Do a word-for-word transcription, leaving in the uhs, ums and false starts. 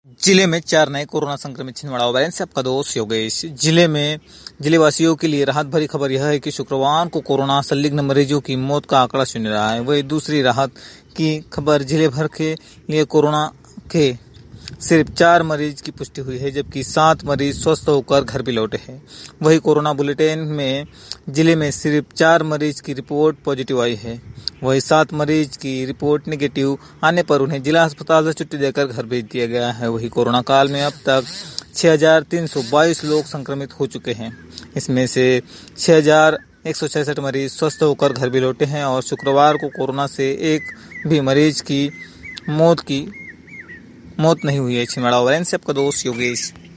जिले में चार नए कोरोना संक्रमित छिंदवाड़ा वायरस से आपका दोस्त योगेश। जिले में जिले वासियों के लिए राहत भरी खबर यह है कि शुक्रवार को कोरोना संदिग्ध मरीजों की मौत का आंकड़ा शून्य रहा है। वही दूसरी राहत की खबर जिले भर के लिए कोरोना के सिर्फ चार मरीज की पुष्टि हुई है, जबकि सात मरीज स्वस्थ होकर घर भी लौटे हैं। वही कोरोना बुलेटिन में जिले में सिर्फ चार मरीज की रिपोर्ट पॉजिटिव आई है। वही सात मरीज की रिपोर्ट नेगेटिव आने पर उन्हें जिला अस्पताल से छुट्टी देकर घर भेज दिया गया है। वही कोरोना काल में अब तक छह हजार तीन सौ बाईस लोग संक्रमित हो चुके हैं। इसमें से छह हजार एक सौ छसठ मरीज स्वस्थ होकर घर भी लौटे हैं और शुक्रवार को कोरोना से एक भी मरीज की मौत की मौत नहीं हुई है। छिंदवाड़ा वायरस से आपका दोस्त योगेश।